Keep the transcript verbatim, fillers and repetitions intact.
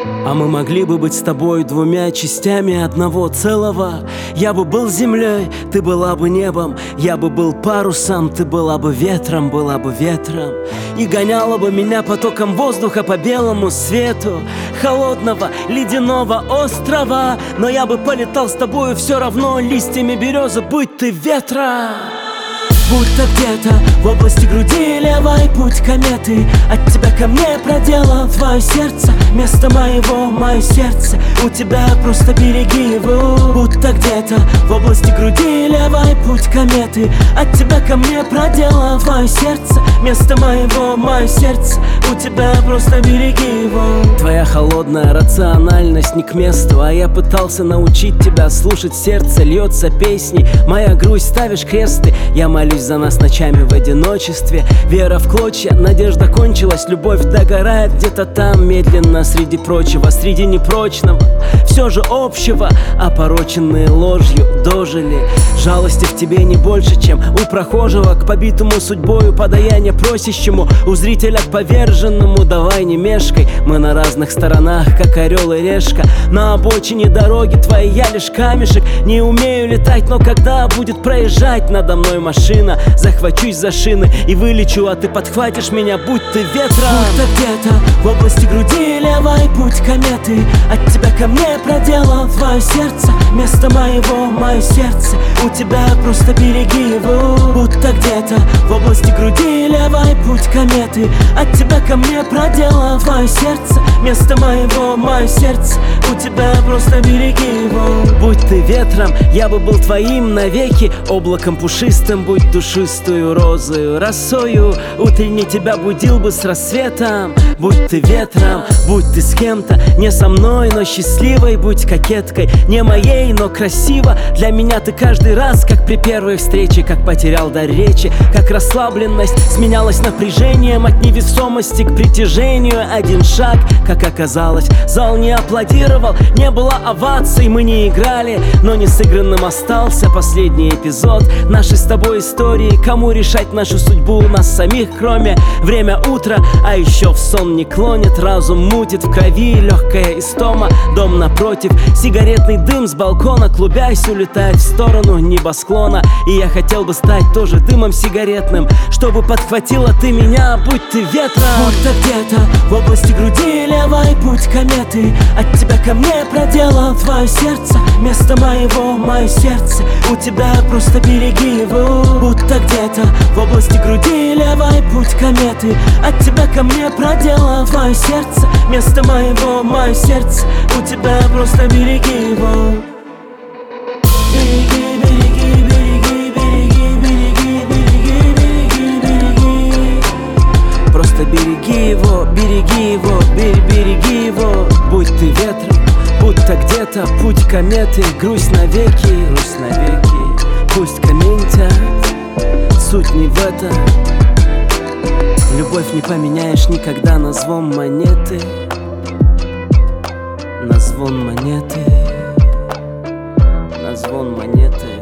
А мы могли бы быть с тобой двумя частями одного целого. Я бы был землей, ты была бы небом. Я бы был парусом, ты была бы ветром, была бы ветром. И гоняла бы меня потоком воздуха по белому свету холодного ледяного острова. Но я бы полетал с тобою все равно листьями березы, будь ты ветра. Будто где-то в области груди левой путь кометы от тебя ко мне проделал твое сердце. Место моего, мое сердце, у тебя просто береги его. Будто где-то в области груди левой путь кометы от тебя ко мне проделал твое сердце. Место моего, мое сердце, у тебя просто береги его. Твоя холодная рациональность не к месту, а я пытался научить тебя слушать сердце. Льется песней моя грусть, ставишь кресты. Я молюсь за нас ночами в одиночестве. Вера в клочья, надежда кончилась. Любовь догорает где-то там медленно среди прочего, среди непрочного все же общего. Опороченные ложью дожили. Жалости в тебе не больше, чем у прохожего к побитому судьбою, подаяние просящему, у зрителя к поверженному. Давай не мешкай, мы на разных сторонах, как орел и решка. На обочине дороги твоей я лишь камешек. Не умею летать, но когда будет проезжать надо мной машина, захвачусь за шины и вылечу, а ты подхватишь меня, будь ты ветром. Будто где-то в области груди левой путь кометы от тебя ко мне проделал твое сердце. Место моего, мое сердце, у тебя просто береги его. Будто где-то в области груди левой путь кометы от тебя ко мне проделал твое сердце. Место моего, мое сердце, у тебя просто береги его. Будь ты ветром, я бы был твоим навеки. Облаком пушистым, будь душистую розою, росою утренне тебя будил бы с рассветом. Будь ты ветром, будь ты с кем-то, не со мной, но счастливой. Будь кокеткой, не моей, но красиво. Для меня ты каждый раз, как при первой встрече, как потерял дар речи, как расслабленность сменялась напряжением от невесомости к притяжению. Один шаг, как оказалось, зал не аплодировал, не было оваций, мы не играли, но не сыгранным остался последний эпизод нашей с тобой истории. Кому решать нашу судьбу, нас самих, кроме время утра. А еще в сон не клонит, разум мутит, в крови легкая истома. Дом напротив, сигаретный дым с балкона, клубясь, улетает в сторону небосклона. И я хотел бы стать тоже дымом сигаретным, чтобы подхватила ты меня, будь ты ветром. Будто где-то в области груди левой путь кометы от тебя ко мне проделал твое сердце. Место моего, мое сердце, у тебя просто береги его. Будто где-то в области груди левой путь кометы от тебя ко мне проделал твое сердце. Место моего, мое сердце, у тебя просто береги его. Береги, береги, береги, береги, береги, береги, береги, береги. Просто береги его, береги его, бери, береги его. Будь ты ветром, будто где-то путь кометы, грусть навеки, грусть навеки. Пусть комментят, суть не в этом. Любовь не поменяешь никогда на звон монеты, на звон монеты, на звон монеты.